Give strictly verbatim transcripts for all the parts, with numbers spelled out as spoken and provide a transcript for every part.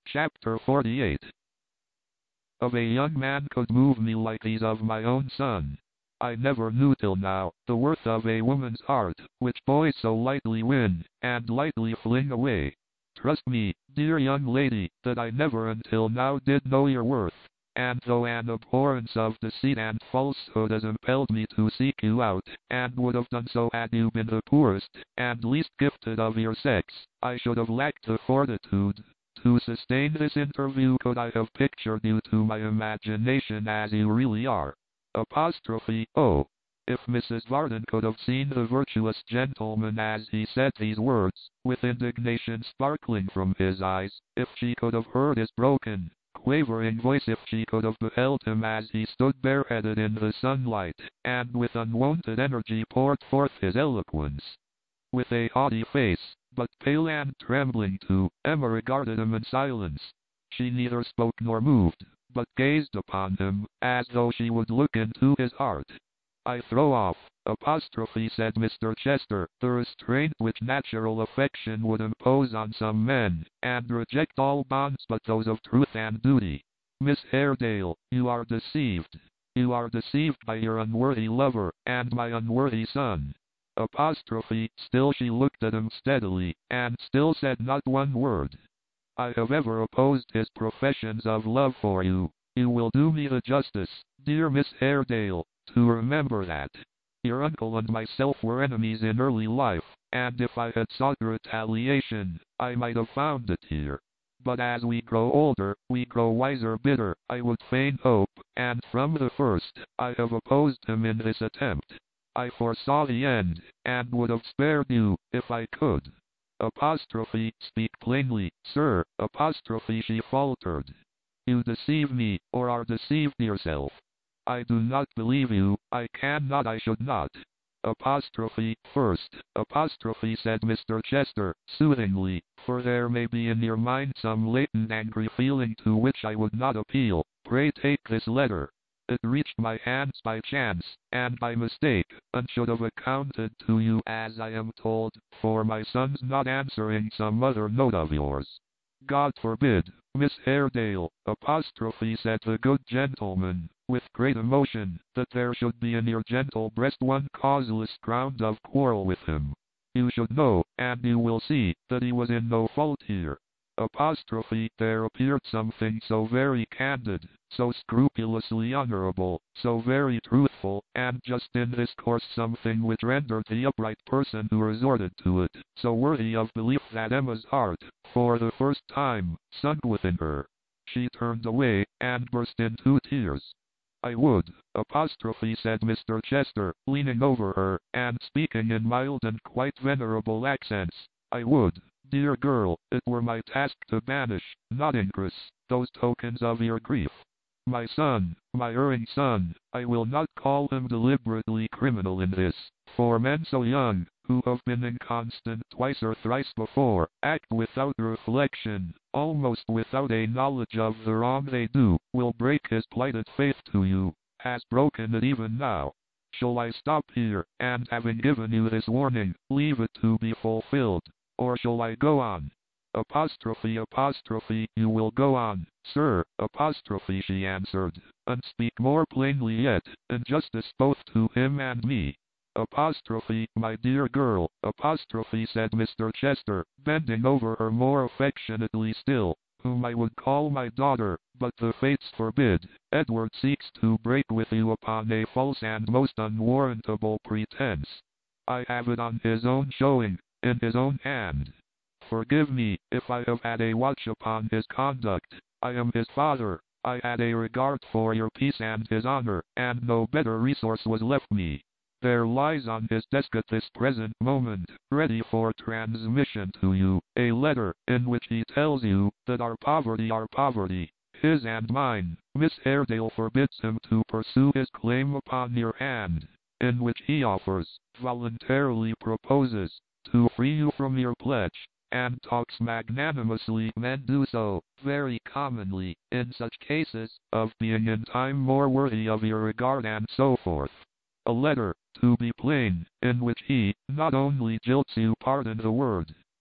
Chapter forty-eight. Of a young man could move me like these of my own son. I never knew till now the worth of a woman's heart, which boys so lightly win, and lightly fling away. Trust me, dear young lady, that I never until now did know your worth, and though an abhorrence of deceit and falsehood has impelled me to seek you out, and would have done so had you been the poorest, and least gifted of your sex, I should have lacked the fortitude to sustain this interview could I have pictured you to my imagination as you really are. Apostrophe, oh, if Missus Varden could have seen the virtuous gentleman as he said these words, with indignation sparkling from his eyes, if she could have heard his broken, quavering voice, if she could have beheld him as he stood bareheaded in the sunlight, and with unwonted energy poured forth his eloquence. With a haughty face, but pale and trembling too, Emma regarded him in silence. She neither spoke nor moved, but gazed upon him, as though she would look into his heart. I throw off, apostrophe, said Mister Chester, the restraint which natural affection would impose on some men, and reject all bonds but those of truth and duty. Miss Haredale, you are deceived. You are deceived by your unworthy lover, and my unworthy son. Apostrophe, still she looked at him steadily, and still said not one word. I have ever opposed his professions of love for you. You will do me the justice, dear Miss Haredale, to remember that your uncle and myself were enemies in early life, and if I had sought retaliation, I might have found it here. But as we grow older, we grow wiser. Bitter, I would fain hope, and from the first, I have opposed him in this attempt. I foresaw the end, and would have spared you, if I could. Apostrophe, speak plainly, sir, apostrophe, she faltered. You deceive me, or are deceived yourself. I do not believe you, I cannot, I should not. Apostrophe, first, apostrophe, said Mister Chester, soothingly, for there may be in your mind some latent angry feeling to which I would not appeal. Pray take this letter. It reached my hands by chance, and by mistake, and should have accounted to you, as I am told, for my son's not answering some other note of yours. God forbid, Miss Haredale, apostrophe, said the good gentleman, with great emotion, that there should be in your gentle breast one causeless ground of quarrel with him. You should know, and you will see, that he was in no fault here. Apostrophe, there appeared something so very candid, so scrupulously honorable, so very truthful, and just in this course something which rendered the upright person who resorted to it so worthy of belief that Emma's heart, for the first time, sunk within her. She turned away, and burst into tears. I would, apostrophe, said Mister Chester, leaning over her, and speaking in mild and quite venerable accents, I would, dear girl, it were my task to banish, not increase, those tokens of your grief. My son, my erring son, I will not call him deliberately criminal in this, for men so young, who have been inconstant twice or thrice before, act without reflection, almost without a knowledge of the wrong they do, will break his plighted faith to you, has broken it even now. Shall I stop here, and having given you this warning, leave it to be fulfilled? Or shall I go on? Apostrophe, apostrophe, you will go on, sir, apostrophe, she answered, and speak more plainly yet, in justice both to him and me. Apostrophe, my dear girl, apostrophe, said Mister Chester, bending over her more affectionately still, whom I would call my daughter, but the fates forbid. Edward seeks to break with you upon a false and most unwarrantable pretense. I have it on his own showing, in his own hand. Forgive me, if I have had a watch upon his conduct. I am his father. I had a regard for your peace and his honor, and no better resource was left me. There lies on his desk at this present moment, ready for transmission to you, a letter, in which he tells you, that our poverty, our poverty, his and mine, Miss Haredale forbids him to pursue his claim upon your hand, in which he offers, voluntarily proposes, to free you from your pledge, and talks magnanimously. Men do so, very commonly, in such cases, of being in time more worthy of your regard and so forth. A letter, to be plain, in which he, not only jilts you, pardon the word,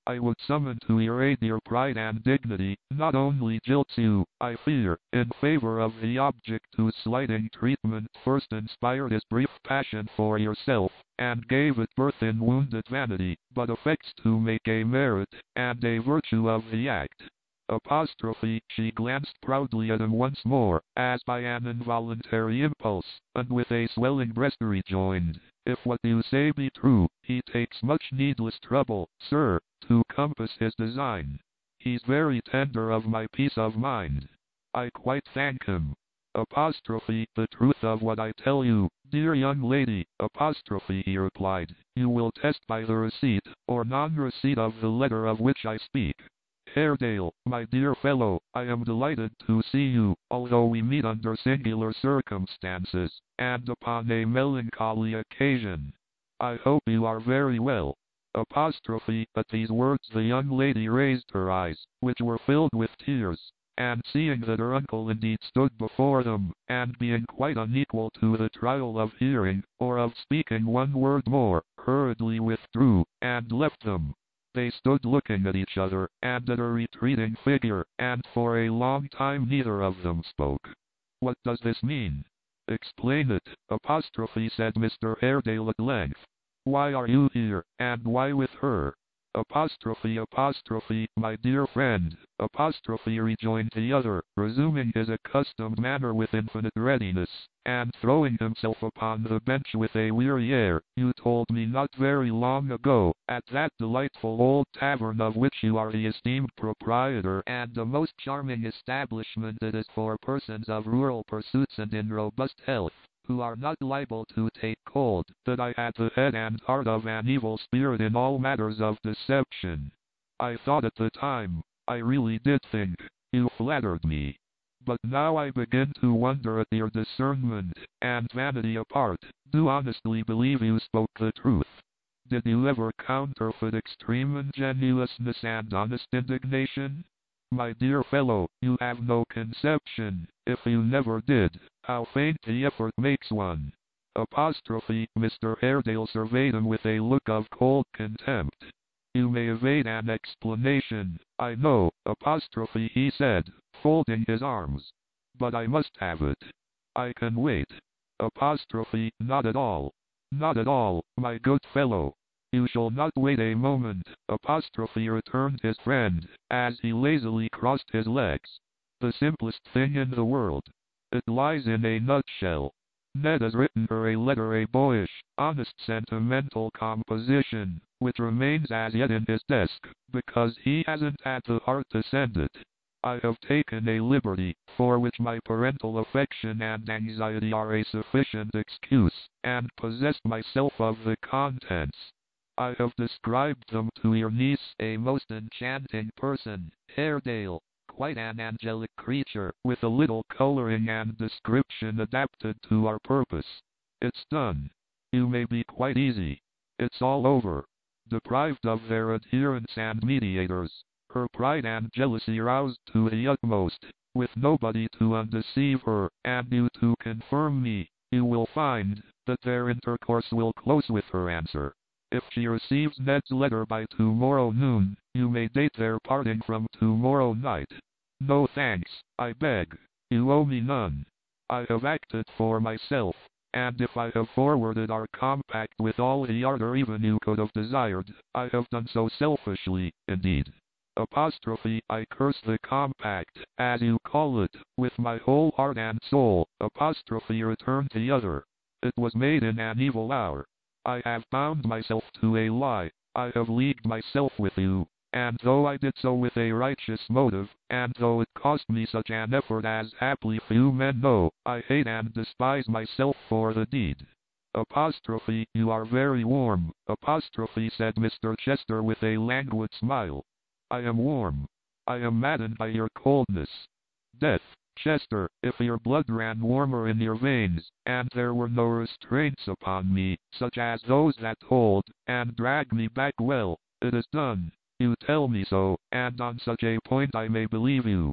I would summon to your aid your pride and dignity, not only jilts you, I fear, in favor of the object whose slighting treatment first inspired his brief passion for yourself, and gave it birth in wounded vanity, but affects to make a merit, and a virtue of the act. Apostrophe, she glanced proudly at him once more, as by an involuntary impulse, and with a swelling breast rejoined, if what you say be true, he takes much needless trouble, sir, to compass his design. He's very tender of my peace of mind. I quite thank him. Apostrophe, the truth of what I tell you, dear young lady, apostrophe, he replied, you will test by the receipt, or non-receipt of the letter of which I speak. Haredale, my dear fellow, I am delighted to see you, although we meet under singular circumstances, and upon a melancholy occasion. I hope you are very well. Apostrophe, at these words the young lady raised her eyes, which were filled with tears, and seeing that her uncle indeed stood before them, and being quite unequal to the trial of hearing, or of speaking one word more, hurriedly withdrew, and left them. They stood looking at each other, and at her retreating figure, and for a long time neither of them spoke. What does this mean? Explain it, apostrophe, said Mister Haredale at length. Why are you here, and why with her? Apostrophe, apostrophe, my dear friend, apostrophe, rejoined the other, resuming his accustomed manner with infinite readiness, and throwing himself upon the bench with a weary air, you told me not very long ago, at that delightful old tavern of which you are the esteemed proprietor, and a most charming establishment it is for persons of rural pursuits and in robust health, who are not liable to take cold, that I had the head and heart of an evil spirit in all matters of deception. I thought at the time, I really did think, you flattered me. But now I begin to wonder at your discernment, and vanity apart, do honestly believe you spoke the truth. Did you ever counterfeit extreme ingenuousness and honest indignation? My dear fellow, you have no conception, if you never did, how faint the effort makes one. Apostrophe, Mister Haredale surveyed him with a look of cold contempt. You may evade an explanation, I know, apostrophe, he said, folding his arms. But I must have it. I can wait. Apostrophe, not at all. Not at all, my good fellow. You shall not wait a moment, apostrophe, returned his friend, as he lazily crossed his legs. The simplest thing in the world. It lies in a nutshell. Ned has written her a letter, a boyish, honest, sentimental composition, which remains as yet in his desk, because he hasn't had the heart to send it. I have taken a liberty, for which my parental affection and anxiety are a sufficient excuse, and possessed myself of the contents. I have described them to your niece, a most enchanting person, Haredale, quite an angelic creature, with a little coloring and description adapted to our purpose. It's done. You may be quite easy. It's all over. Deprived of their adherents and mediators, her pride and jealousy roused to the utmost, with nobody to undeceive her, and you to confirm me, you will find that their intercourse will close with her answer. If she receives Ned's letter by tomorrow noon, you may date their parting from tomorrow night. No thanks, I beg. You owe me none. I have acted for myself, and if I have forwarded our compact with all the ardor even you could have desired, I have done so selfishly, indeed. Apostrophe, I curse the compact, as you call it, with my whole heart and soul, apostrophe, returned the other. It was made in an evil hour. I have bound myself to a lie, I have leagued myself with you, and though I did so with a righteous motive, and though it cost me such an effort as haply few men know, I hate and despise myself for the deed. Apostrophe, you are very warm, apostrophe, said Mister Chester with a languid smile. I am warm. I am maddened by your coldness. Death, Chester, if your blood ran warmer in your veins, and there were no restraints upon me, such as those that hold, and drag me back, well, it is done. You tell me so, and on such a point I may believe you.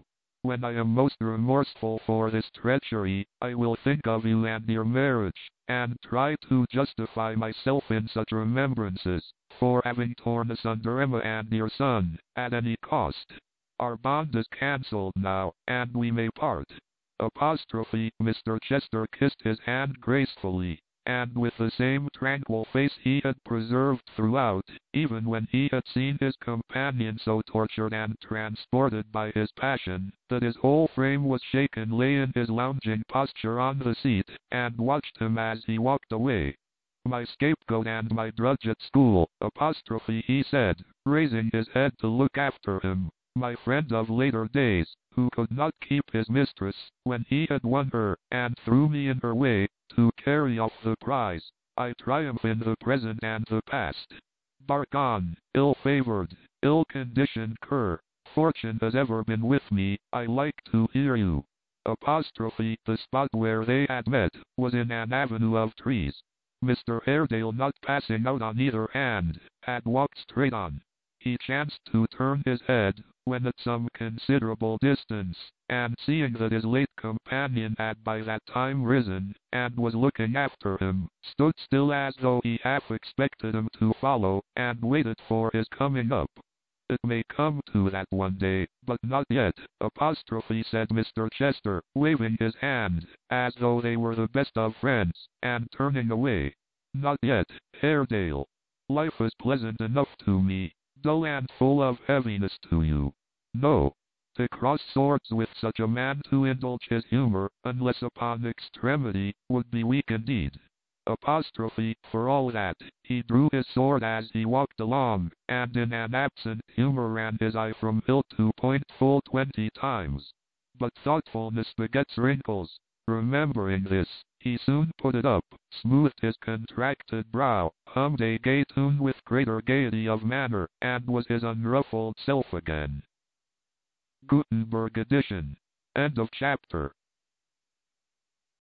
When I am most remorseful for this treachery, I will think of you and your marriage, and try to justify myself in such remembrances, for having torn asunder Emma and your son, at any cost. Our bond is cancelled now, and we may part. Apostrophe. Mister Chester kissed his hand gracefully, and with the same tranquil face he had preserved throughout, even when he had seen his companion so tortured and transported by his passion, that his whole frame was shaken, lay in his lounging posture on the seat, and watched him as he walked away. My scapegoat and my drudge at school, apostrophe, he said, raising his head to look after him. My friend of later days, who could not keep his mistress, when he had won her, and threw me in her way, to carry off the prize. I triumph in the present and the past. Bark on, ill-favored, ill-conditioned cur. Fortune has ever been with me, I like to hear you. Apostrophe. The spot where they had met, was in an avenue of trees. Mister Haredale, not passing out on either hand, had walked straight on. He chanced to turn his head, when at some considerable distance, and seeing that his late companion had by that time risen, and was looking after him, stood still as though he half expected him to follow, and waited for his coming up. It may come to that one day, but not yet, apostrophe, said Mister Chester, waving his hand, as though they were the best of friends, and turning away. Not yet, Haredale. Life is pleasant enough to me, dull and full of heaviness to you. No. To cross swords with such a man, to indulge his humor, unless upon extremity, would be weak indeed. Apostrophe. For all that, he drew his sword as he walked along, and in an absent humor ran his eye from hilt to point full twenty times. But thoughtfulness begets wrinkles. Remembering this, he soon put it up, smoothed his contracted brow, hummed a gay tune with greater gaiety of manner, and was his unruffled self again. Gutenberg edition. End of chapter.